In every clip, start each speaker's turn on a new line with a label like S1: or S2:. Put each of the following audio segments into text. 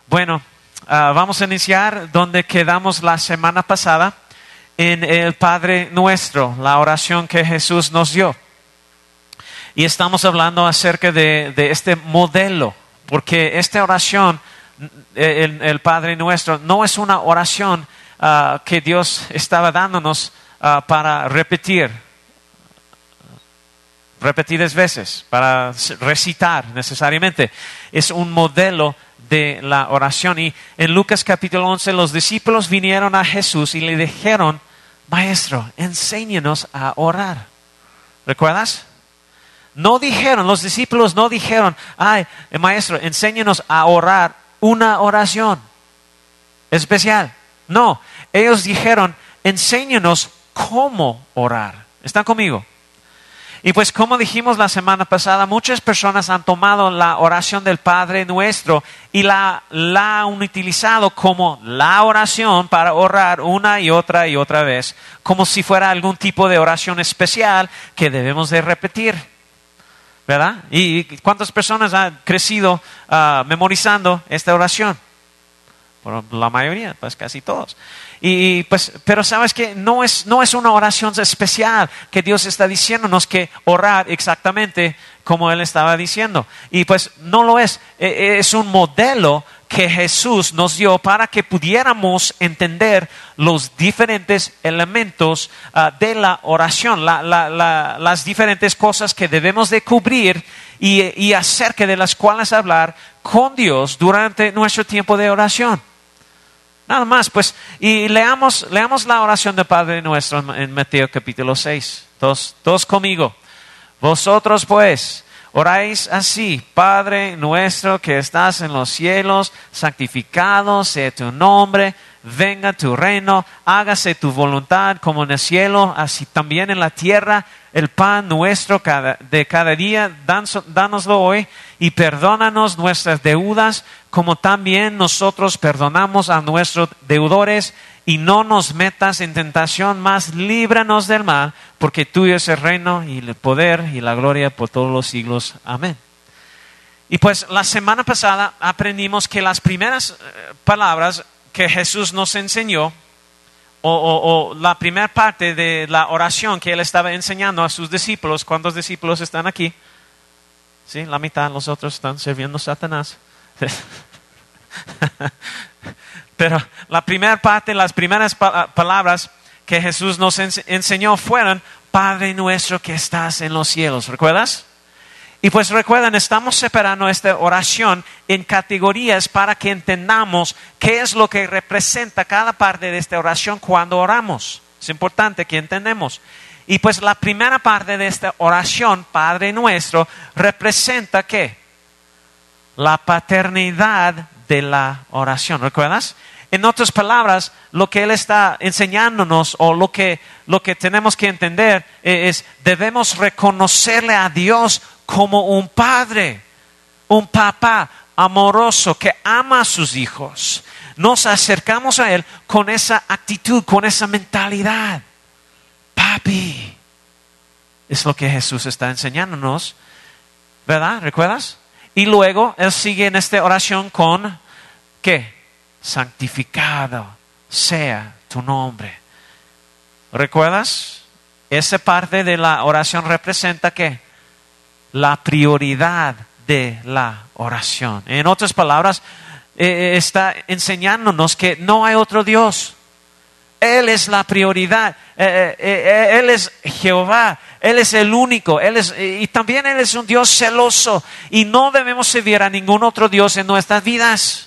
S1: Bueno, vamos a iniciar donde quedamos la semana pasada en el Padre Nuestro, la oración que Jesús nos dio. Y estamos hablando acerca de este modelo, porque esta oración, el Padre Nuestro, no es una oración que Dios estaba dándonos para repetidas veces, para recitar necesariamente. Es un modelo de la oración. Y en Lucas capítulo 11 los discípulos vinieron a Jesús y le dijeron: Maestro, enséñanos a orar. ¿Recuerdas? Los discípulos no dijeron: ay, maestro, enséñanos a orar una oración especial. No, ellos dijeron: enséñanos cómo orar. ¿Están conmigo? Y pues como dijimos la semana pasada, muchas personas han tomado la oración del Padre Nuestro y la han utilizado como la oración para orar una y otra vez, como si fuera algún tipo de oración especial que debemos de repetir, ¿verdad? ¿Y cuántas personas han crecido memorizando esta oración? Por la mayoría, pues casi todos. Y pues, pero sabes que no es una oración especial que Dios está diciéndonos que orar exactamente como Él estaba diciendo. Y pues no lo es. Es un modelo que Jesús nos dio para que pudiéramos entender los diferentes elementos de la oración, las diferentes cosas que debemos de cubrir y acerca de las cuales hablar con Dios durante nuestro tiempo de oración. Nada más, pues, y leamos la oración del Padre Nuestro en Mateo capítulo 6. Todos conmigo. Vosotros pues, oráis así: Padre nuestro que estás en los cielos, santificado sea tu nombre, venga tu reino, hágase tu voluntad como en el cielo, así también en la tierra. El pan nuestro de cada día, dánoslo hoy, y perdónanos nuestras deudas, como también nosotros perdonamos a nuestros deudores, y no nos metas en tentación, mas líbranos del mal, porque tuyo es el reino y el poder y la gloria por todos los siglos. Amén. Y pues la semana pasada aprendimos que las primeras palabras que Jesús nos enseñó, o la primera parte de la oración que Él estaba enseñando a sus discípulos. ¿Cuántos discípulos están aquí? Sí, la mitad, los otros están sirviendo a Satanás. Pero la primera parte, las primeras palabras que Jesús nos enseñó fueron: Padre nuestro que estás en los cielos. ¿Recuerdas? Y pues recuerden, estamos separando esta oración en categorías para que entendamos qué es lo que representa cada parte de esta oración cuando oramos. Es importante que entendamos. Y pues la primera parte de esta oración, Padre Nuestro, representa ¿qué? La paternidad de la oración. ¿Recuerdas? En otras palabras, lo que Él está enseñándonos, o lo que tenemos que entender es: debemos reconocerle a Dios como un padre, un papá amoroso que ama a sus hijos. Nos acercamos a Él con esa actitud, con esa mentalidad. Papi. Es lo que Jesús está enseñándonos, ¿verdad? ¿Recuerdas? Y luego Él sigue en esta oración con ¿qué? Santificado sea tu nombre. ¿Recuerdas? Esa parte de la oración representa ¿qué? La prioridad de la oración. En otras palabras, está enseñándonos que no hay otro Dios. Él es la prioridad. Él es Jehová. Él es el único. Y también Él es un Dios celoso. Y no debemos servir a ningún otro Dios en nuestras vidas.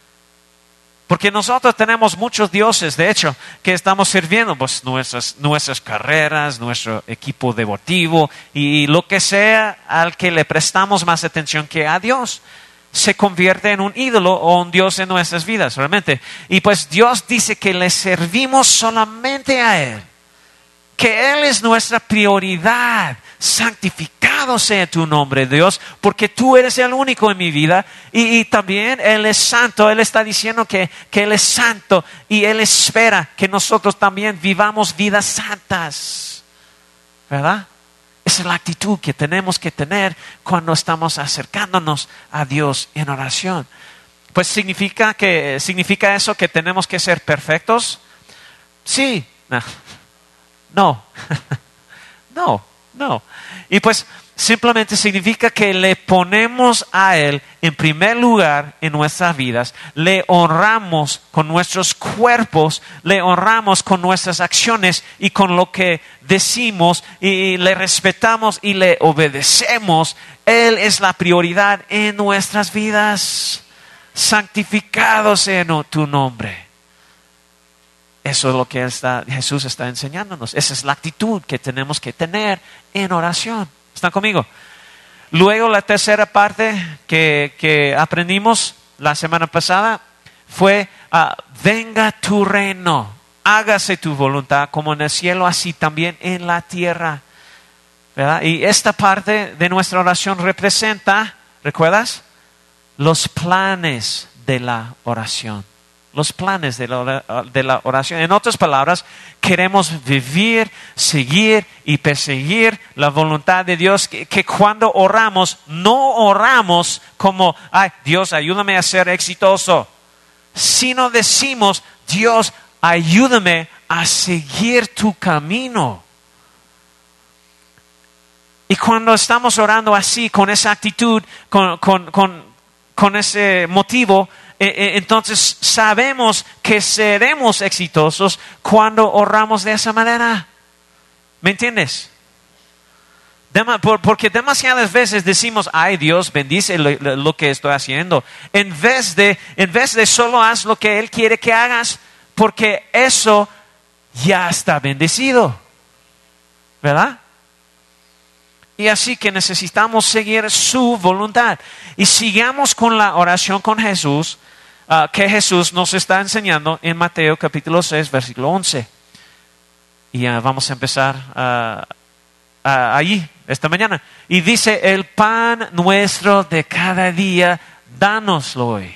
S1: Porque nosotros tenemos muchos dioses, de hecho, que estamos sirviendo, pues nuestras carreras, nuestro equipo deportivo y lo que sea al que le prestamos más atención que a Dios, se convierte en un ídolo o un Dios en nuestras vidas, realmente. Y pues Dios dice que le servimos solamente a Él, que Él es nuestra prioridad. Santificado sea tu nombre, Dios, porque tú eres el único en mi vida. Y también Él es santo. Él está diciendo que Él es santo, y Él espera que nosotros también vivamos vidas santas, ¿verdad? Esa es la actitud que tenemos que tener cuando estamos acercándonos a Dios en oración. Pues significa eso que tenemos que ser perfectos. Sí. No. No. Y pues simplemente significa que le ponemos a Él en primer lugar en nuestras vidas, le honramos con nuestros cuerpos, le honramos con nuestras acciones y con lo que decimos, y le respetamos y le obedecemos. Él es la prioridad en nuestras vidas. Santificado sea tu nombre. Eso es lo que Jesús está enseñándonos. Esa es la actitud que tenemos que tener en oración. ¿Están conmigo? Luego la tercera parte que aprendimos la semana pasada fue: venga tu reino, hágase tu voluntad como en el cielo, así también en la tierra. ¿Verdad? Y esta parte de nuestra oración representa, ¿recuerdas? Los planes de la oración. Los planes de la oración. En otras palabras, queremos vivir, seguir y perseguir la voluntad de Dios. Que cuando oramos, no oramos como: ay, Dios, ayúdame a ser exitoso. Sino decimos: Dios, ayúdame a seguir tu camino. Y cuando estamos orando así, con esa actitud, con ese motivo, entonces sabemos que seremos exitosos cuando oramos de esa manera. ¿Me entiendes? Porque demasiadas veces decimos: ay, Dios, bendice lo que estoy haciendo. En vez de solo haz lo que Él quiere que hagas, porque eso ya está bendecido. ¿Verdad? Y así que necesitamos seguir su voluntad. Y sigamos con la oración con Jesús, que Jesús nos está enseñando en Mateo capítulo 6, versículo 11. Y vamos a empezar allí, esta mañana. Y dice: el pan nuestro de cada día, dánoslo hoy.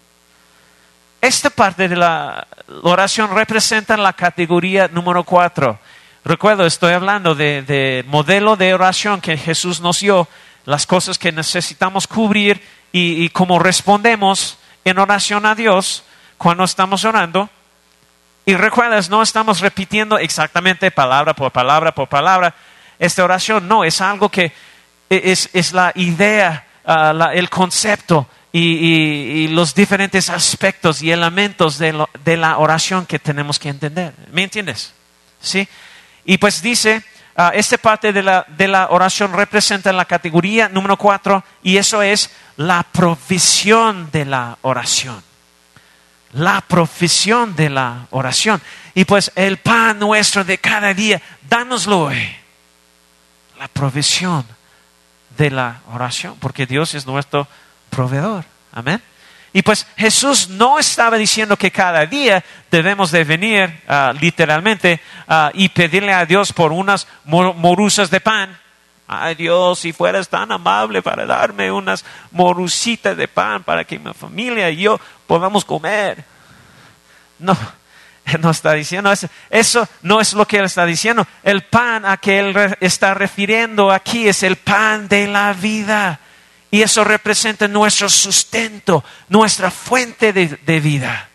S1: Esta parte de la oración representa la categoría número 4. Recuerdo, estoy hablando de modelo de oración que Jesús nos dio, las cosas que necesitamos cubrir y cómo respondemos en oración a Dios cuando estamos orando. Y recuerdas, no estamos repitiendo exactamente palabra por palabra esta oración. No, es algo que es la idea, el concepto y los diferentes aspectos y elementos de la oración que tenemos que entender. ¿Me entiendes? ¿Sí? Y pues dice, esta parte de la oración representa la categoría número 4, y eso es la provisión de la oración. La provisión de la oración. Y pues el pan nuestro de cada día, dánoslo hoy. La provisión de la oración, porque Dios es nuestro proveedor. Amén. Y pues Jesús no estaba diciendo que cada día debemos de venir literalmente y pedirle a Dios por unas morusas de pan. Ay, Dios, si fueras tan amable para darme unas morusitas de pan para que mi familia y yo podamos comer. No, Él no está diciendo eso. Eso no es lo que Él está diciendo. El pan a que Él está refiriendo aquí es el pan de la vida. Y eso representa nuestro sustento, nuestra fuente de vida.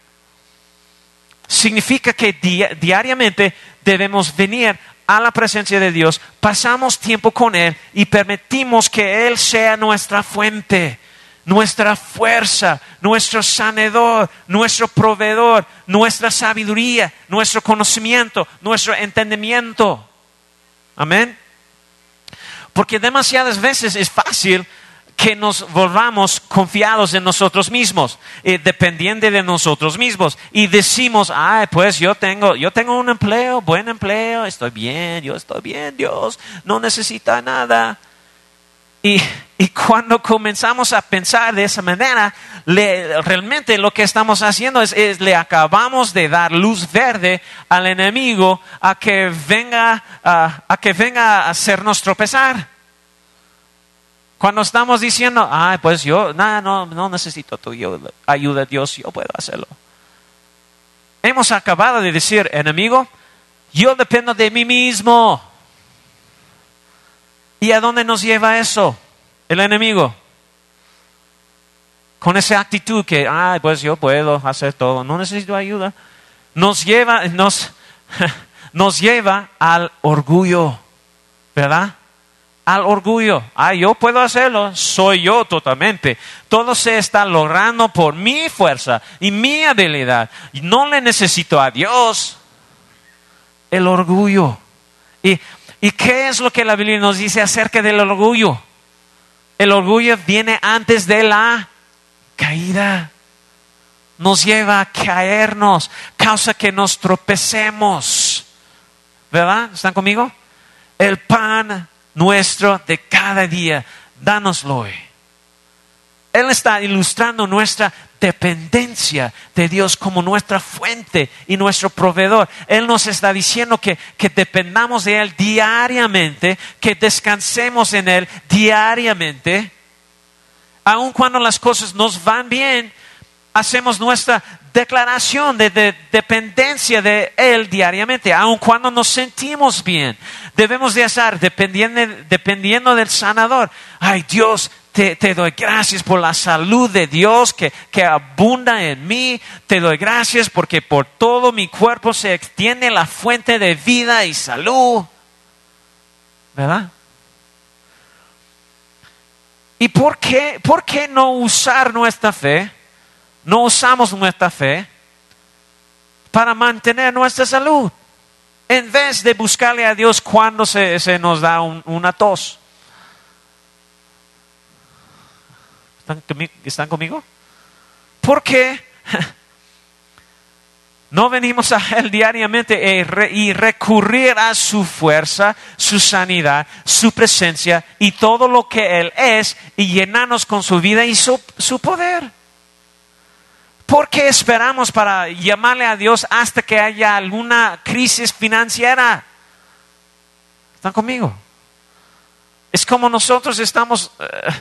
S1: Significa que diariamente debemos venir a la presencia de Dios, pasamos tiempo con Él y permitimos que Él sea nuestra fuente, nuestra fuerza, nuestro sanador, nuestro proveedor, nuestra sabiduría, nuestro conocimiento, nuestro entendimiento. Amén. Porque demasiadas veces es fácil que nos volvamos confiados en nosotros mismos, dependientes de nosotros mismos, y decimos: ay, pues yo tengo un empleo, buen empleo, estoy bien, Dios no necesita nada. Y cuando comenzamos a pensar de esa manera, realmente lo que estamos haciendo es le acabamos de dar luz verde al enemigo a que venga a hacernos tropezar. Cuando estamos diciendo: ay, pues yo no necesito tu ayuda, Dios, yo puedo hacerlo. Hemos acabado de decir: enemigo, yo dependo de mí mismo. ¿Y a dónde nos lleva eso? El enemigo. con esa actitud que, pues yo puedo hacer todo, no necesito ayuda, nos lleva al orgullo, ¿verdad? Al orgullo. Yo puedo hacerlo, soy yo totalmente. Todo se está logrando por mi fuerza y mi habilidad. No le necesito a Dios. El orgullo. ¿Y qué es lo que la Biblia nos dice acerca del orgullo? El orgullo viene antes de la caída. Nos lleva a caernos, causa que nos tropecemos. ¿Verdad? ¿Están conmigo? El pan nuestro de cada día, dánoslo hoy. Él está ilustrando nuestra dependencia de Dios como nuestra fuente y nuestro proveedor. Él nos está diciendo que dependamos de Él diariamente, que descansemos en Él diariamente. Aun cuando las cosas nos van bien, hacemos nuestra declaración de dependencia de Él diariamente. Aun cuando nos sentimos bien, debemos de estar dependiendo del sanador. Dios, te doy gracias por la salud de Dios que abunda en mí. Te doy gracias porque por todo mi cuerpo se extiende la fuente de vida y salud. ¿Verdad? ¿Y por qué no usar nuestra fe? No usamos nuestra fe para mantener nuestra salud, en vez de buscarle a Dios cuando se nos da una tos. ¿Están conmigo? ¿Por qué no venimos a Él diariamente y recurrir a su fuerza, su sanidad, su presencia y todo lo que Él es y llenarnos con su vida y su poder? ¿Por qué esperamos para llamarle a Dios hasta que haya alguna crisis financiera? ¿Están conmigo? Es como nosotros estamos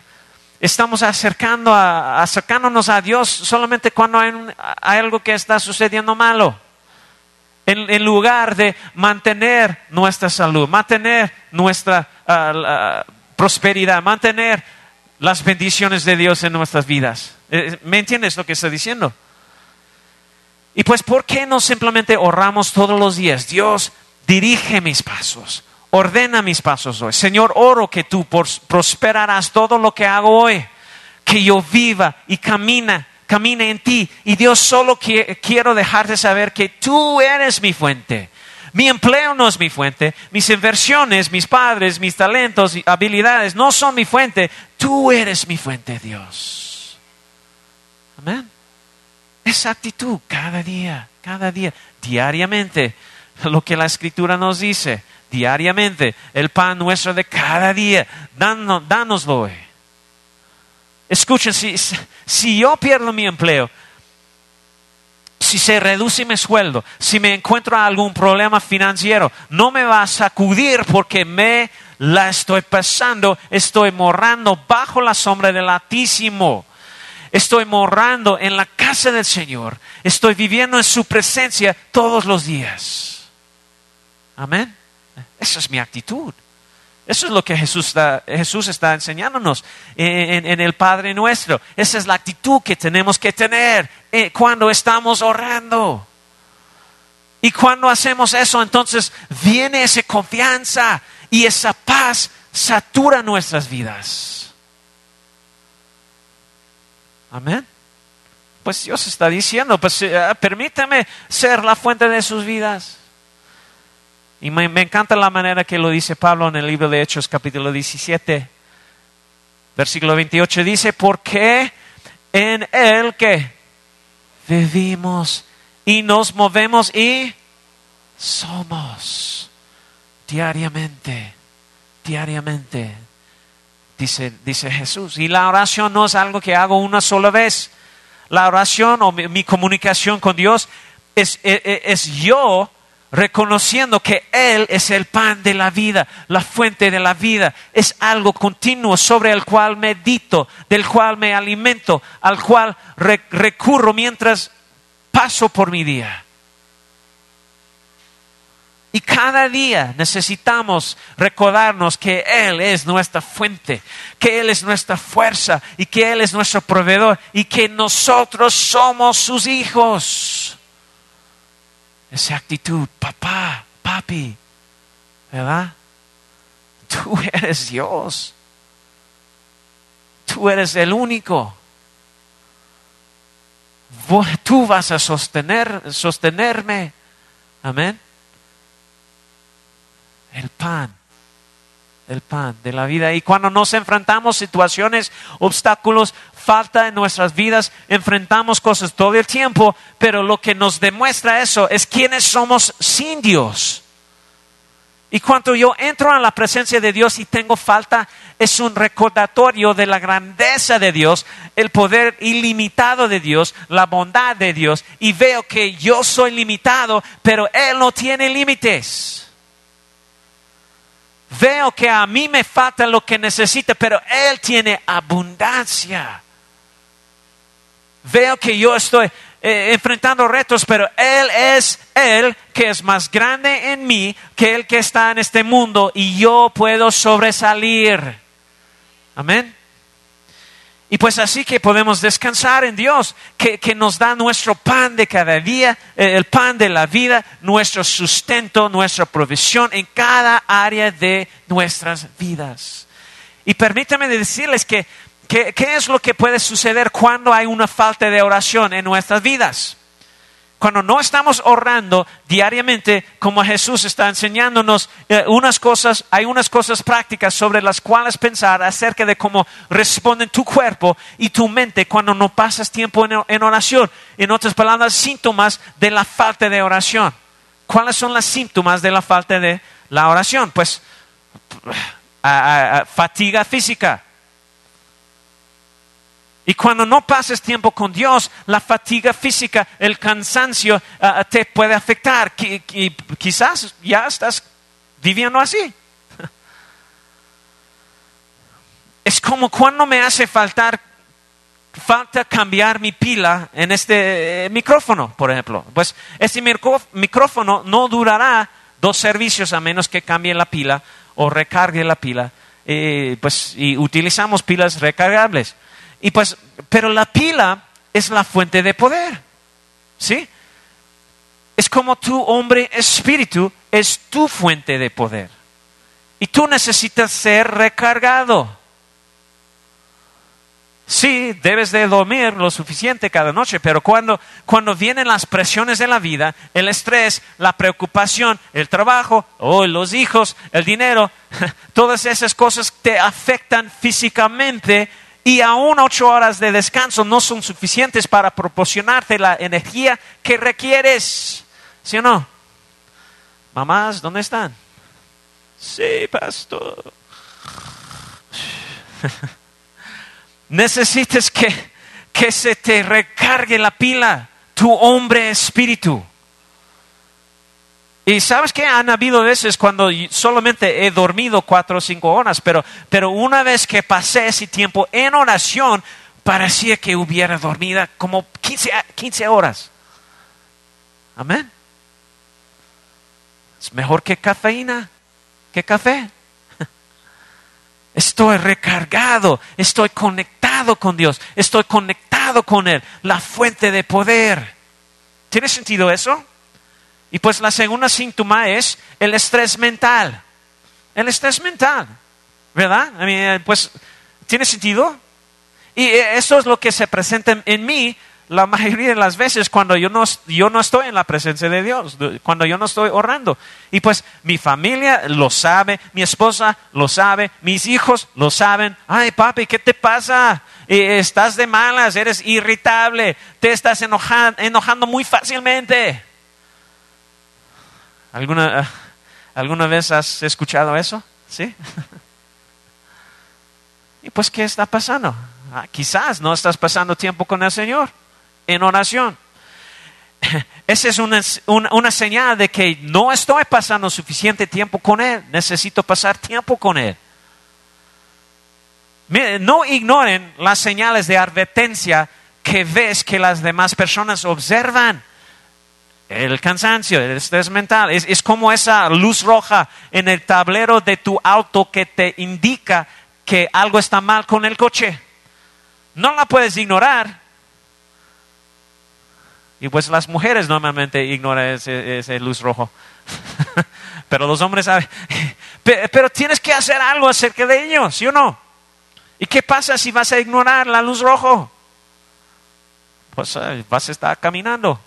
S1: acercándonos a Dios solamente cuando hay algo que está sucediendo malo. En lugar de mantener nuestra salud, mantener nuestra prosperidad, mantener las bendiciones de Dios en nuestras vidas. ¿Me entiendes lo que estoy diciendo? Y pues, ¿por qué no simplemente oramos todos los días? Dios, dirige mis pasos, ordena mis pasos hoy. Señor, oro que tú prosperarás todo lo que hago hoy, que yo viva y camine en ti. Y Dios, solo quiero dejarte saber que tú eres mi fuente. Mi empleo no es mi fuente, mis inversiones, mis padres, mis talentos y habilidades no son mi fuente. Tú eres mi fuente, Dios. Amén. Esa actitud cada día, diariamente, lo que la Escritura nos dice, diariamente, el pan nuestro de cada día, dánoslo hoy. Escuchen, si yo pierdo mi empleo, si se reduce mi sueldo, si me encuentro algún problema financiero, no me va a sacudir porque me la estoy pasando, estoy morando bajo la sombra del Altísimo. Estoy morando en la casa del Señor. Estoy viviendo en su presencia todos los días. Amén. Esa es mi actitud. Eso es lo que Jesús está enseñándonos en el Padre Nuestro. Esa es la actitud que tenemos que tener cuando estamos orando. Y cuando hacemos eso, entonces viene esa confianza y esa paz satura nuestras vidas. Amén. Pues Dios está diciendo, permítame ser la fuente de sus vidas. Y me encanta la manera que lo dice Pablo en el libro de Hechos, capítulo 17, versículo 28. Dice, porque en Él que vivimos y nos movemos y somos diariamente. Dice Jesús. Y la oración no es algo que hago una sola vez. La oración o mi comunicación con Dios es yo reconociendo que Él es el pan de la vida, la fuente de la vida. Es algo continuo sobre el cual medito, del cual me alimento, al cual recurro mientras paso por mi día. Y cada día necesitamos recordarnos que Él es nuestra fuente, que Él es nuestra fuerza y que Él es nuestro proveedor y que nosotros somos sus hijos. Esa actitud, papá, papi, ¿verdad? Tú eres Dios. Tú eres el único. Tú vas a sostenerme. Amén. El pan de la vida. Y cuando nos enfrentamos situaciones, obstáculos, falta en nuestras vidas, enfrentamos cosas todo el tiempo, pero lo que nos demuestra eso es quiénes somos sin Dios. Y cuando yo entro a la presencia de Dios y tengo falta, es un recordatorio de la grandeza de Dios, el poder ilimitado de Dios, la bondad de Dios, y veo que yo soy limitado, pero Él no tiene límites. Veo que a mí me falta lo que necesito, pero Él tiene abundancia. Veo que yo estoy enfrentando retos, pero Él es Él que es más grande en mí que el que está en este mundo y yo puedo sobresalir. Amén. Y pues así que podemos descansar en Dios, que nos da nuestro pan de cada día, el pan de la vida, nuestro sustento, nuestra provisión en cada área de nuestras vidas. Y permítanme decirles ¿qué es lo que puede suceder cuando hay una falta de oración en nuestras vidas? Cuando no estamos orando diariamente, como Jesús está enseñándonos hay unas cosas prácticas sobre las cuales pensar acerca de cómo responden tu cuerpo y tu mente cuando no pasas tiempo en oración. En otras palabras, síntomas de la falta de oración. ¿Cuáles son los síntomas de la falta de la oración? Pues fatiga física. Y cuando no pases tiempo con Dios, la fatiga física, el cansancio te puede afectar. Quizás ya estás viviendo así. Es como cuando me hace falta cambiar mi pila en este micrófono, por ejemplo. Pues este micrófono no durará 2 servicios a menos que cambie la pila o recargue la pila. Y utilizamos pilas recargables. Y pues, pero la pila es la fuente de poder, ¿sí? Es como tu hombre espíritu es tu fuente de poder. Y tú necesitas ser recargado. Sí, debes de dormir lo suficiente cada noche, pero cuando vienen las presiones de la vida, el estrés, la preocupación, el trabajo, los hijos, el dinero, todas esas cosas te afectan físicamente. Y aún 8 horas de descanso no son suficientes para proporcionarte la energía que requieres. ¿Sí o no? Mamás, ¿dónde están? Sí, pastor. Necesitas que se te recargue la pila, tu hombre espíritu. Y sabes que han habido veces cuando solamente he dormido 4 o 5 horas, pero una vez que pasé ese tiempo en oración, parecía que hubiera dormido como 15 horas. Amén. Es mejor que cafeína, que café. Estoy recargado, estoy conectado con Dios, estoy conectado con Él, la fuente de poder. ¿Tiene sentido eso? Y pues la segunda síntoma es el estrés mental. El estrés mental, ¿verdad? Pues, ¿tiene sentido? Y eso es lo que se presenta en mí la mayoría de las veces cuando yo no estoy en la presencia de Dios, cuando yo no estoy orando. Y pues mi familia lo sabe, mi esposa lo sabe, mis hijos lo saben. Ay, papi, ¿qué te pasa? Estás de malas, eres irritable, te estás enojando muy fácilmente. ¿Alguna vez has escuchado eso? ¿Sí? Y pues, ¿qué está pasando? Quizás no estás pasando tiempo con el Señor en oración. Esa es una señal de que no estoy pasando suficiente tiempo con Él. Necesito pasar tiempo con Él. Miren, no ignoren las señales de advertencia que ves que las demás personas observan. El cansancio, el estrés mental. Es como esa luz roja en el tablero de tu auto que te indica que algo está mal con el coche. No la puedes ignorar. Y pues las mujeres normalmente ignoran ese luz rojo. Pero los hombres saben. Pero tienes que hacer algo acerca de ello, ¿sí o no? ¿Y qué pasa si vas a ignorar la luz roja? Pues vas a estar caminando.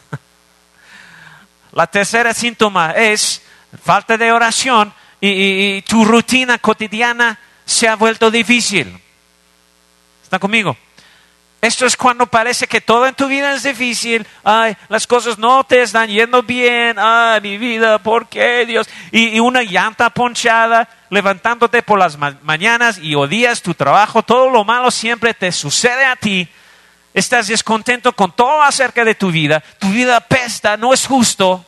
S1: La tercera síntoma es falta de oración y tu rutina cotidiana se ha vuelto difícil. ¿Está conmigo? Esto es cuando parece que todo en tu vida es difícil. Ay, las cosas no te están yendo bien. Ay, mi vida, ¿por qué, Dios? Y una llanta ponchada, levantándote por las mañanas y odias tu trabajo. Todo lo malo siempre te sucede a ti. Estás descontento con todo acerca de tu vida. Tu vida apesta, no es justo.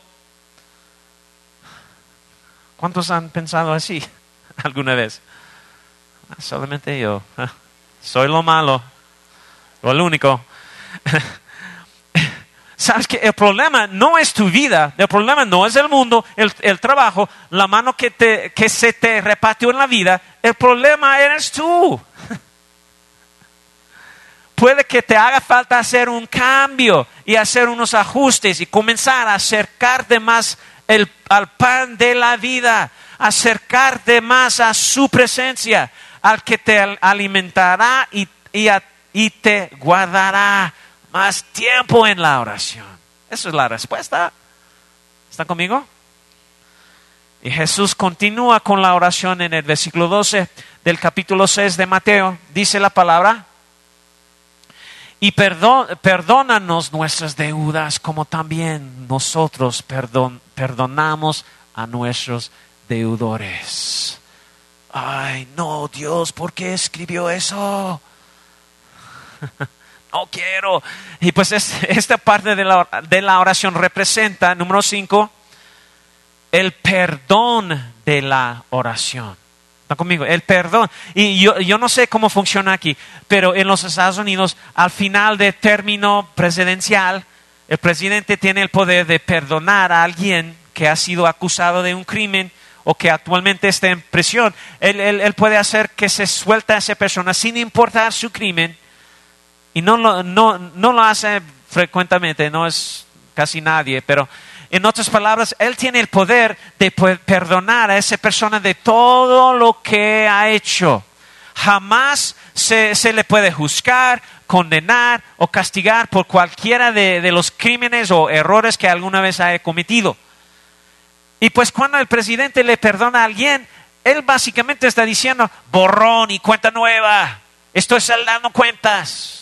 S1: ¿Cuántos han pensado así alguna vez? Solamente yo. Soy lo malo. O el único. Sabes que el problema no es tu vida. El problema no es el mundo, el trabajo, la mano que se te repartió en la vida. El problema eres tú. Puede que te haga falta hacer un cambio y hacer unos ajustes y comenzar a acercarte más al pan de la vida, acercarte más a su presencia, al que te alimentará y te guardará más tiempo en la oración. Esa es la respuesta. ¿Están conmigo? Y Jesús continúa con la oración en el versículo 12 del capítulo 6 de Mateo. Dice la palabra: y perdónanos nuestras deudas como también nosotros perdonamos a nuestros deudores. Ay, no, Dios, ¿por qué escribió eso? No quiero. Y pues esta parte de la oración representa, número 5, el perdón de la oración. ¿Está conmigo? El perdón. Y yo no sé cómo funciona aquí, pero en los Estados Unidos, al final del término presidencial, el presidente tiene el poder de perdonar a alguien que ha sido acusado de un crimen o que actualmente está en prisión. Él puede hacer que se suelta a esa persona sin importar su crimen. Y no lo hace frecuentemente, no es casi nadie, pero en otras palabras, Él tiene el poder de perdonar a esa persona de todo lo que ha hecho. Jamás se le puede juzgar, condenar o castigar por cualquiera de los crímenes o errores que alguna vez haya cometido. Y pues cuando el presidente le perdona a alguien, Él básicamente está diciendo: borrón y cuenta nueva. Estoy saldando cuentas.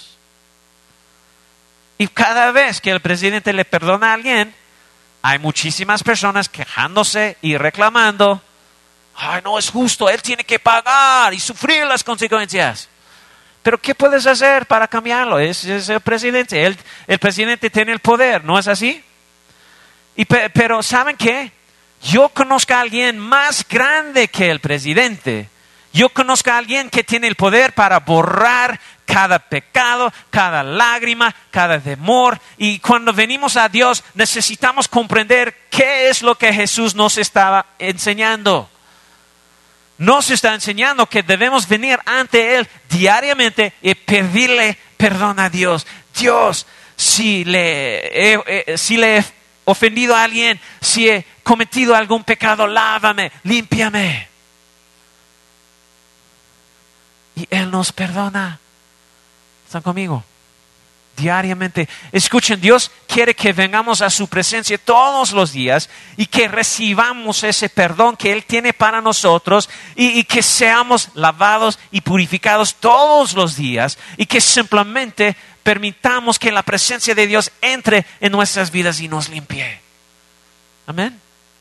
S1: Y cada vez que el presidente le perdona a alguien, hay muchísimas personas quejándose y reclamando: ay, no es justo, él tiene que pagar y sufrir las consecuencias. Pero ¿qué puedes hacer para cambiarlo? Es el presidente. El presidente tiene el poder, ¿no es así? Pero ¿saben qué? Yo conozco a alguien más grande que el presidente. Yo conozco a alguien que tiene el poder para borrar cada pecado, cada lágrima, cada temor. Y cuando venimos a Dios necesitamos comprender qué es lo que Jesús nos estaba enseñando. Nos está enseñando que debemos venir ante Él diariamente y pedirle perdón a Dios. Dios, si le he ofendido a alguien, si he cometido algún pecado, lávame, límpiame. Y Él nos perdona. ¿Están conmigo? Diariamente. Escuchen, Dios quiere que vengamos a su presencia todos los días y que recibamos ese perdón que Él tiene para nosotros y que seamos lavados y purificados todos los días y que simplemente permitamos que la presencia de Dios entre en nuestras vidas y nos limpie. Amén.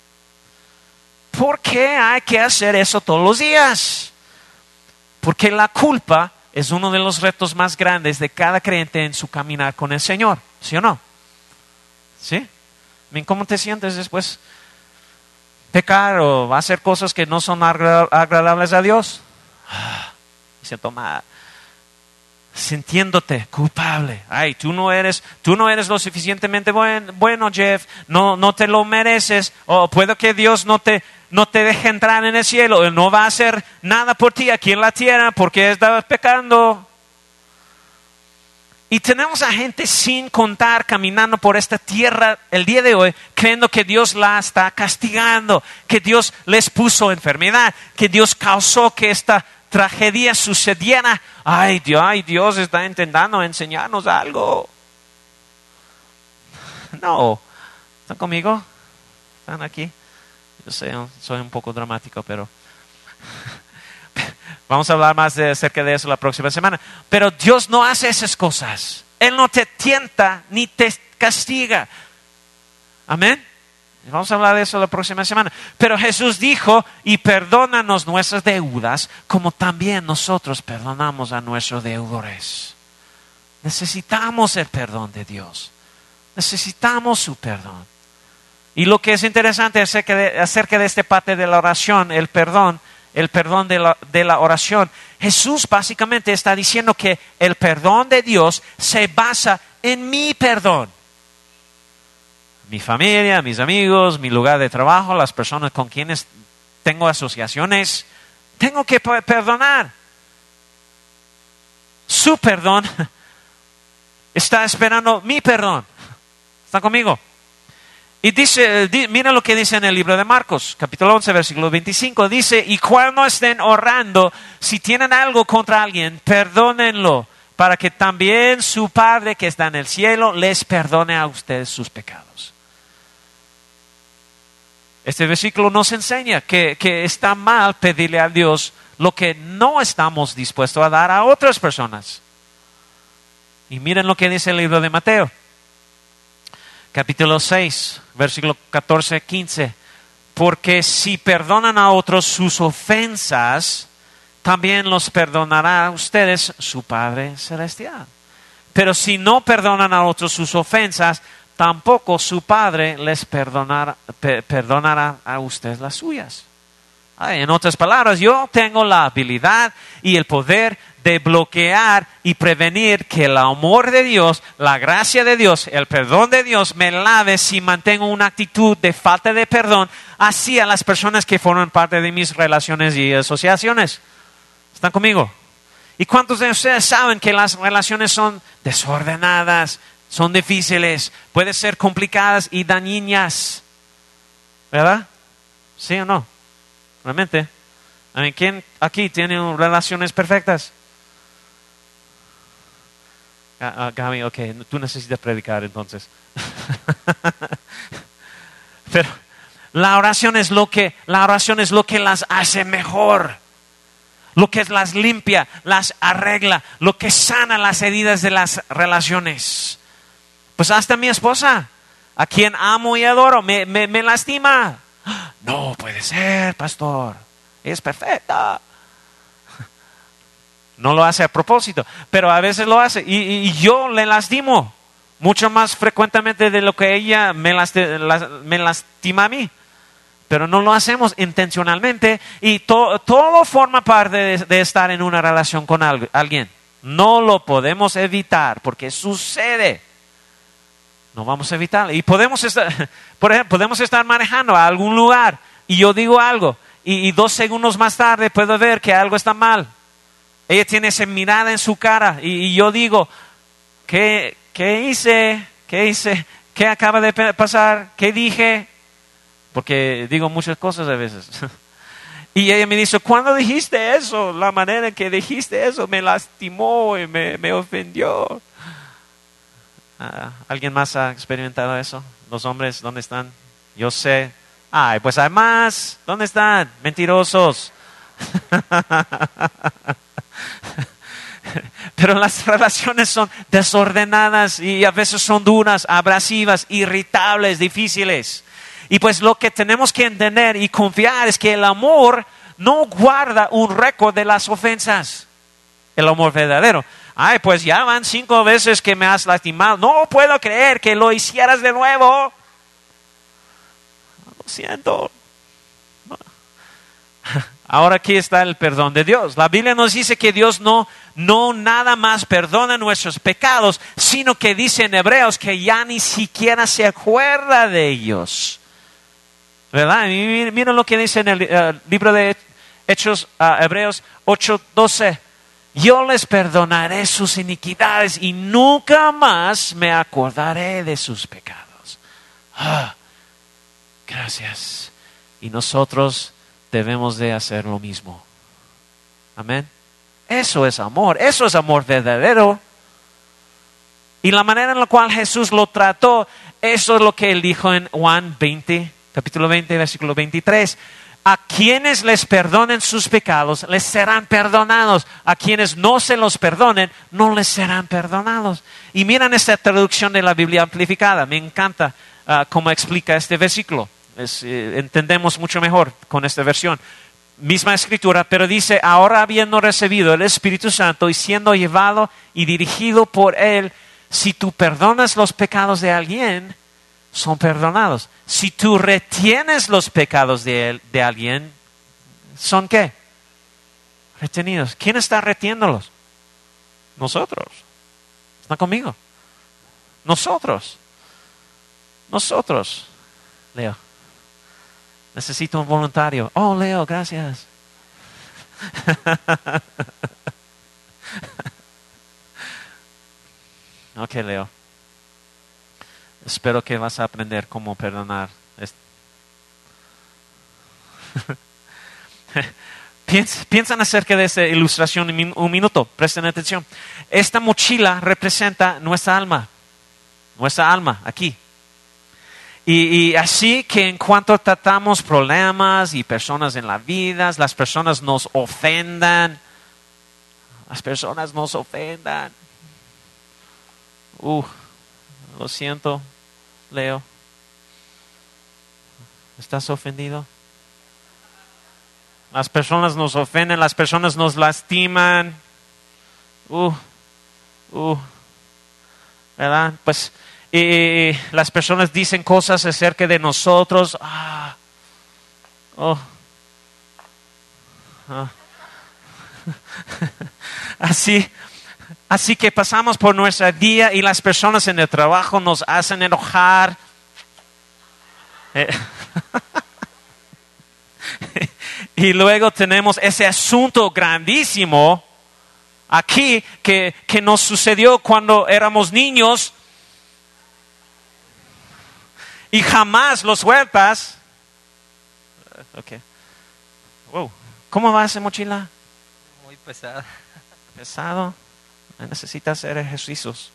S1: ¿Por qué hay que hacer eso todos los días? Porque la culpa es uno de los retos más grandes de cada creyente en su caminar con el Señor. ¿Sí o no? ¿Sí? ¿Cómo te sientes después? ¿Pecar o hacer cosas que no son agradables a Dios? Me siento mal. sintiéndote culpable. Ay, tú no eres lo suficientemente bueno, Jeff. No te lo mereces. O puede que Dios no te deje entrar en el cielo. Él no va a hacer nada por ti aquí en la tierra porque estabas pecando. Y tenemos a gente sin contar caminando por esta tierra el día de hoy, creyendo que Dios la está castigando, que Dios les puso enfermedad, que Dios causó que esta tragedia sucediera. Ay, Dios está intentando enseñarnos algo. No. ¿Están conmigo? ¿Están aquí? Yo sé, soy un poco dramático, pero vamos a hablar más acerca de eso la próxima semana. Pero Dios no hace esas cosas. Él no te tienta ni te castiga. Amén. Vamos a hablar de eso la próxima semana. Pero Jesús dijo, y perdónanos nuestras deudas, como también nosotros perdonamos a nuestros deudores. Necesitamos el perdón de Dios. Necesitamos su perdón. Y lo que es interesante acerca de esta parte de la oración, el perdón de la oración, Jesús básicamente está diciendo que el perdón de Dios se basa en mi perdón. Mi familia, mis amigos, mi lugar de trabajo, las personas con quienes tengo asociaciones, tengo que perdonar. Su perdón está esperando mi perdón. ¿Está conmigo? Y mira lo que dice en el libro de Marcos, capítulo 11, versículo 25. Dice, y cuando estén orando, si tienen algo contra alguien, perdónenlo, para que también su Padre que está en el cielo les perdone a ustedes sus pecados. Este versículo nos enseña que está mal pedirle a Dios lo que no estamos dispuestos a dar a otras personas. Y miren lo que dice el libro de Mateo. Capítulo 6, versículo 14-15. Porque si perdonan a otros sus ofensas, también los perdonará a ustedes su Padre Celestial. Pero si no perdonan a otros sus ofensas, tampoco su Padre les perdonará a ustedes las suyas. En otras palabras, yo tengo la habilidad y el poder de bloquear y prevenir que el amor de Dios, la gracia de Dios, el perdón de Dios me lave si mantengo una actitud de falta de perdón hacia las personas que forman parte de mis relaciones y asociaciones. ¿Están conmigo? ¿Y cuántos de ustedes saben que las relaciones son desordenadas, son difíciles, pueden ser complicadas y dañinas? ¿Verdad? ¿Sí o no? Realmente. ¿Quién aquí tiene relaciones perfectas? Gaby, ok, tú necesitas predicar entonces. Pero la oración es lo que las hace mejor. Lo que las limpia, las arregla, lo que sana las heridas de las relaciones. Pues hasta mi esposa, a quien amo y adoro, me lastima. No puede ser, pastor. Es perfecta. No lo hace a propósito, pero a veces lo hace. Y yo le lastimo mucho más frecuentemente de lo que ella me lastima a mí. Pero no lo hacemos intencionalmente y todo forma parte de estar en una relación con alguien. No lo podemos evitar porque sucede. No vamos a evitarlo. Y podemos estar manejando a algún lugar y yo digo algo y 2 segundos más tarde puedo ver que algo está mal. Ella tiene esa mirada en su cara y yo digo, ¿qué hice? ¿Qué acaba de pasar? ¿Qué dije? Porque digo muchas cosas a veces. Y ella me dice, ¿cuándo dijiste eso? La manera en que dijiste eso me lastimó y me ofendió. ¿Alguien más ha experimentado eso? ¿Los hombres dónde están? Yo sé. Ay, pues hay más. ¿Dónde están? Mentirosos. Pero las relaciones son desordenadas y a veces son duras, abrasivas, irritables, difíciles. Y pues lo que tenemos que entender y confiar es que el amor no guarda un récord de las ofensas. El amor verdadero. Ay, pues ya van 5 veces que me has lastimado. No puedo creer que lo hicieras de nuevo. Lo siento. Ahora aquí está el perdón de Dios. La Biblia nos dice que Dios no nada más perdona nuestros pecados, sino que dice en Hebreos que ya ni siquiera se acuerda de ellos. ¿Verdad? Y miren lo que dice en el libro de Hechos, Hebreos 8:12. Yo les perdonaré sus iniquidades y nunca más me acordaré de sus pecados. Gracias. Y nosotros debemos de hacer lo mismo. Amén. Eso es amor verdadero. Y la manera en la cual Jesús lo trató, eso es lo que él dijo en Juan 20, capítulo 20, versículo 23. A quienes les perdonen sus pecados, les serán perdonados. A quienes no se los perdonen, no les serán perdonados. Y miren esta traducción de la Biblia amplificada. Me encanta cómo explica este versículo. Entendemos mucho mejor con esta versión. Misma escritura, pero dice, ahora habiendo recibido el Espíritu Santo y siendo llevado y dirigido por Él, si tú perdonas los pecados de alguien, son perdonados. Si tú retienes los pecados de alguien, ¿son qué? Retenidos. ¿Quién está reteniéndolos? Nosotros. ¿Está conmigo? Nosotros. Leo. Necesito un voluntario. Oh, Leo, gracias. Ok, Leo. Espero que vas a aprender cómo perdonar. Piensan acerca de esta ilustración un minuto. Presten atención. Esta mochila representa nuestra alma aquí. Y así que en cuanto tratamos problemas y personas en la vida, las personas nos ofendan. Lo siento, Leo. ¿Estás ofendido? Las personas nos ofenden, las personas nos lastiman. ¿Verdad? Pues las personas dicen cosas acerca de nosotros. Así que pasamos por nuestra día y las personas en el trabajo nos hacen enojar. Y luego tenemos ese asunto grandísimo aquí que nos sucedió cuando éramos niños y jamás lo sueltas. Okay. Wow. ¿Cómo va esa mochila?
S2: Muy pesada.
S1: Pesado. Necesita hacer ejercicios.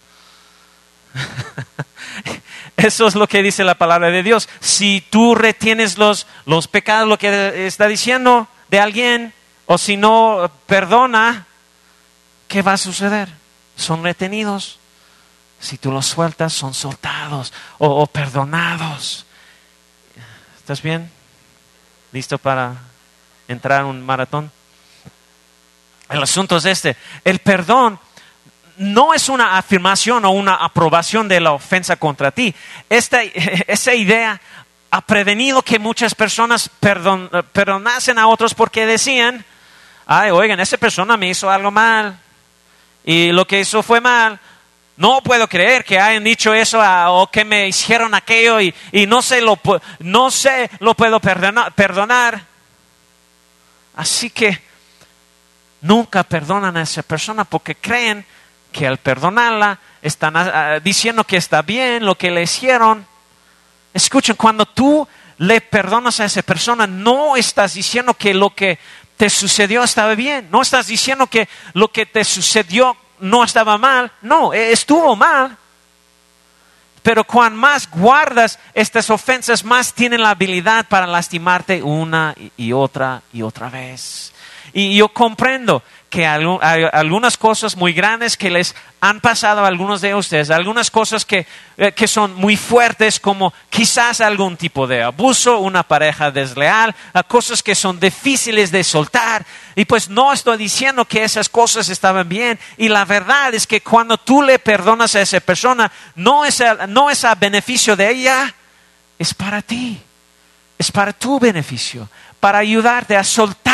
S1: Eso es lo que dice la palabra de Dios. Si tú retienes los pecados, lo que está diciendo de alguien, o si no perdona, ¿qué va a suceder? Son retenidos. Si tú los sueltas, son soltados o perdonados. ¿Estás bien? ¿Listo para entrar en un maratón? El asunto es este. El perdón no es una afirmación o una aprobación de la ofensa contra ti. Esa idea ha prevenido que muchas personas perdonasen a otros porque decían, oigan, esa persona me hizo algo mal y lo que hizo fue mal. No puedo creer que hayan dicho eso o que me hicieron aquello y no lo puedo perdonar. Así que nunca perdonan a esa persona porque creen que al perdonarla están diciendo que está bien lo que le hicieron. Escuchen, cuando tú le perdonas a esa persona, no estás diciendo que lo que te sucedió estaba bien. No estás diciendo que lo que te sucedió no estaba mal. No, estuvo mal. Pero cuando más guardas estas ofensas, más tienen la habilidad para lastimarte una y otra vez. Y yo comprendo que hay algunas cosas muy grandes que les han pasado a algunos de ustedes, algunas cosas que son muy fuertes, como quizás algún tipo de abuso, una pareja desleal, cosas que son difíciles de soltar. Y pues no estoy diciendo que esas cosas estaban bien. Y la verdad es que cuando tú le perdonas a esa persona, no es a beneficio de ella, es para ti, es para tu beneficio, para ayudarte a soltar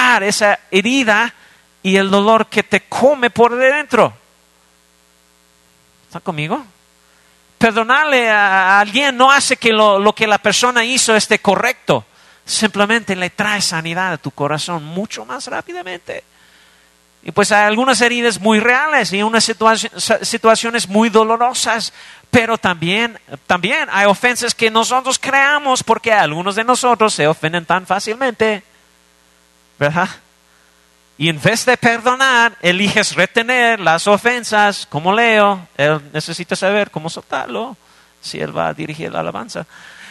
S1: soltar esa herida y el dolor que te come por dentro. ¿Está conmigo? Perdonarle a alguien no hace que lo que la persona hizo esté correcto. Simplemente le trae sanidad a tu corazón mucho más rápidamente. Y pues hay algunas heridas muy reales y unas situaciones muy dolorosas. Pero también hay ofensas que nosotros creamos porque algunos de nosotros se ofenden tan fácilmente. ¿Verdad? Y en vez de perdonar, eliges retener las ofensas, como Leo. Él necesita saber cómo soltarlo, si él va a dirigir la alabanza.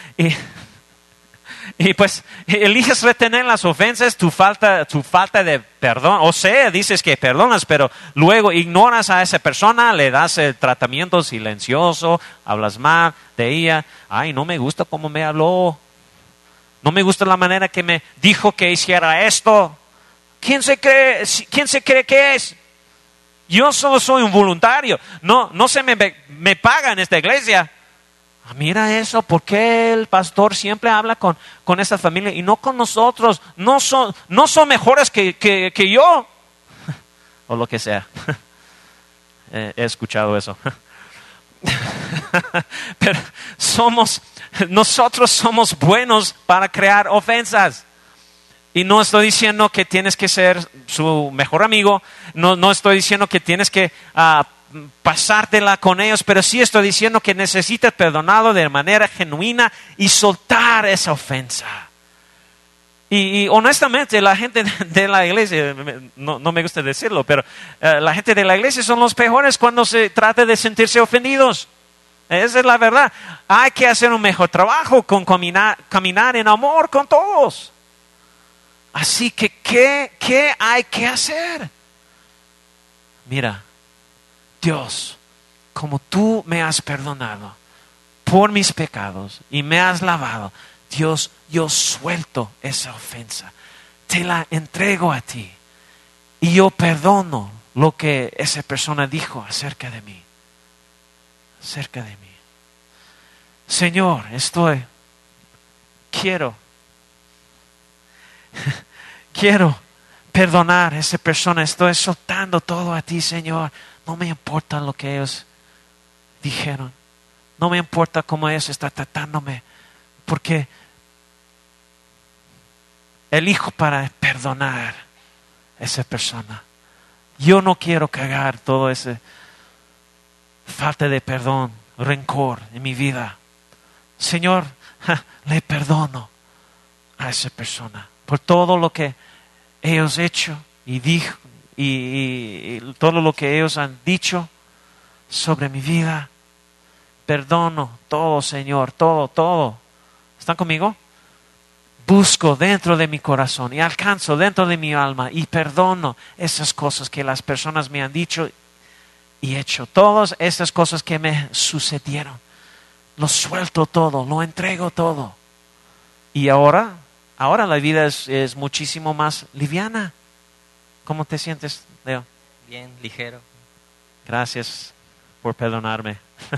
S1: Y pues eliges retener las ofensas, tu falta de perdón. O sea, dices que perdonas, pero luego ignoras a esa persona, le das el tratamiento silencioso, hablas mal de ella. Ay, no me gusta cómo me habló. No me gusta la manera que me dijo que hiciera esto. ¿Quién se cree que es? Yo solo soy un voluntario. No se me paga en esta iglesia. Mira eso, ¿por qué el pastor siempre habla con esa familia y no con nosotros? No son mejores que yo. O lo que sea. He escuchado eso. Pero nosotros somos buenos para crear ofensas. Y no estoy diciendo que tienes que ser su mejor amigo, no estoy diciendo que tienes que pasártela con ellos, pero sí estoy diciendo que necesitas perdonarlo de manera genuina y soltar esa ofensa. Y honestamente la gente de la iglesia, no me gusta decirlo, pero la gente de la iglesia son los peores cuando se trata de sentirse ofendidos. Esa es la verdad. Hay que hacer un mejor trabajo con caminar en amor con todos. Así que, ¿qué hay que hacer? Mira, Dios, como tú me has perdonado por mis pecados y me has lavado, Dios, yo suelto esa ofensa, te la entrego a ti y yo perdono lo que esa persona dijo acerca de mí. Señor, quiero perdonar a esa persona. Estoy soltando todo a ti, Señor. No me importa lo que ellos dijeron. No me importa cómo ellos están tratándome. Porque elijo para perdonar a esa persona. Yo no quiero cagar todo ese falta de perdón, rencor en mi vida. Señor, le perdono a esa persona por todo lo que ellos han hecho y dijo y todo lo que ellos han dicho sobre mi vida. Perdono todo, Señor, todo. ¿Están conmigo? Busco dentro de mi corazón y alcanzo dentro de mi alma y perdono esas cosas que las personas me han dicho y hecho. Todas esas cosas que me sucedieron. Lo suelto todo, lo entrego todo. Y ahora la vida es muchísimo más liviana. ¿Cómo te sientes, Leo?
S2: Bien, ligero.
S1: Gracias por perdonarme.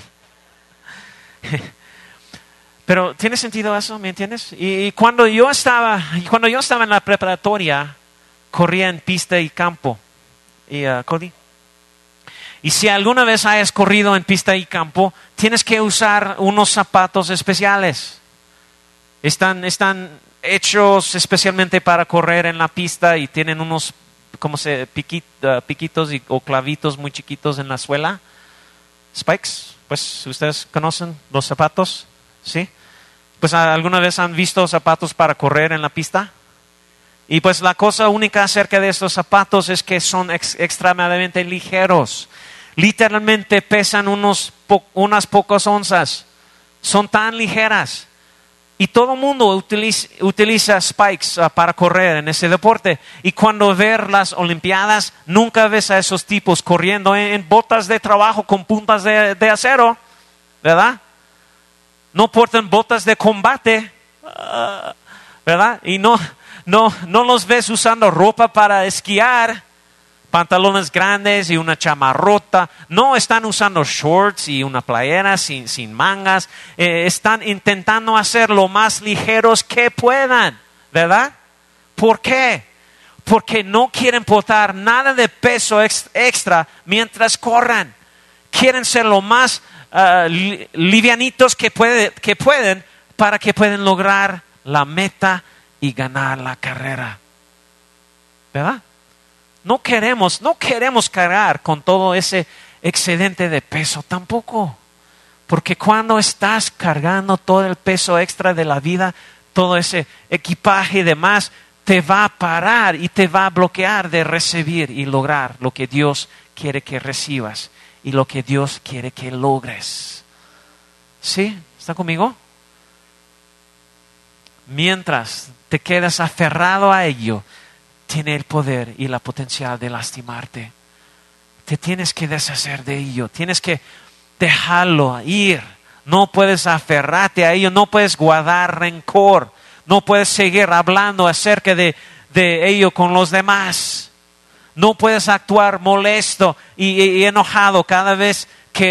S1: Pero ¿tiene sentido eso? ¿Me entiendes? Y cuando yo estaba en la preparatoria, corría en pista y campo. Cody. Y si alguna vez hayas corrido en pista y campo, tienes que usar unos zapatos especiales. Están hechos especialmente para correr en la pista y tienen unos piquitos o clavitos muy chiquitos en la suela. Spikes, pues ustedes conocen los zapatos, ¿sí? Pues alguna vez han visto zapatos para correr en la pista. Y pues la cosa única acerca de estos zapatos es que son extremadamente ligeros. Literalmente pesan unas pocas onzas. Son tan ligeras. Y todo el mundo utiliza spikes para correr en ese deporte. Y cuando ves las Olimpiadas, nunca ves a esos tipos corriendo en botas de trabajo con puntas de acero, ¿verdad? No portan botas de combate, ¿verdad? Y no los ves usando ropa para esquiar, pantalones grandes y una chamarrota. No están usando shorts y una playera sin mangas. Están intentando hacer lo más ligeros que puedan, ¿verdad? ¿Por qué? porque no quieren portar nada de peso extra mientras corran. Quieren ser lo más livianitos que pueden para que puedan lograr la meta y ganar la carrera. ¿Verdad? No queremos cargar con todo ese excedente de peso tampoco. Porque cuando estás cargando todo el peso extra de la vida, todo ese equipaje y demás, te va a parar y te va a bloquear de recibir y lograr lo que Dios quiere que recibas y lo que Dios quiere que logres. ¿Sí? ¿Está conmigo? Mientras te quedas aferrado a ello, tiene el poder y la potencial de lastimarte. Te tienes que deshacer de ello, tienes que dejarlo ir. No puedes aferrarte a ello, no puedes guardar rencor, no puedes seguir hablando acerca de ello con los demás. No puedes actuar molesto y enojado cada vez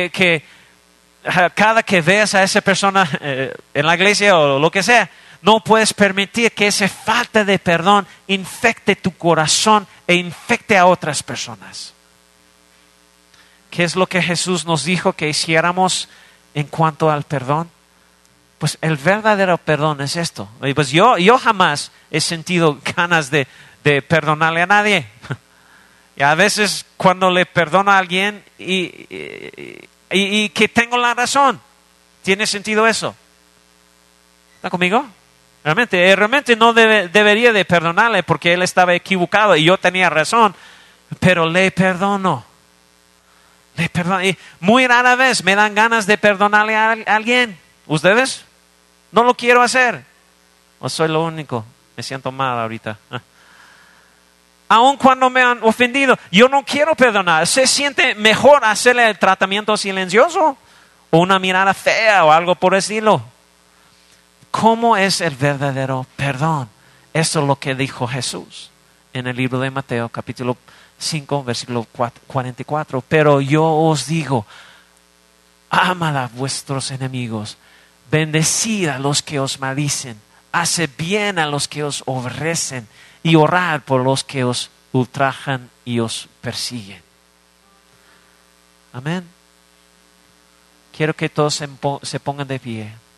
S1: cada que veas a esa persona en la iglesia o lo que sea. No puedes permitir que esa falta de perdón infecte tu corazón e infecte a otras personas. ¿Qué es lo que Jesús nos dijo que hiciéramos en cuanto al perdón? Pues el verdadero perdón es esto. Pues yo jamás he sentido ganas de perdonarle a nadie. Y a veces cuando le perdono a alguien y que tengo la razón, ¿tiene sentido eso? ¿Está conmigo? Realmente no debería de perdonarle porque él estaba equivocado y yo tenía razón, pero le perdono. Y muy rara vez me dan ganas de perdonarle a alguien. ¿Ustedes? No lo quiero hacer. ¿O soy lo único? Me siento mal ahorita. Aun cuando me han ofendido, yo no quiero perdonar. ¿Se siente mejor hacerle el tratamiento silencioso? O una mirada fea o algo por el estilo. ¿Cómo es el verdadero perdón? Eso es lo que dijo Jesús en el libro de Mateo, capítulo 5, versículo 44. Pero yo os digo, amad a vuestros enemigos, bendecid a los que os maldicen, haced bien a los que os aborrecen y orad por los que os ultrajan y os persiguen. Amén. Quiero que todos se pongan de pie.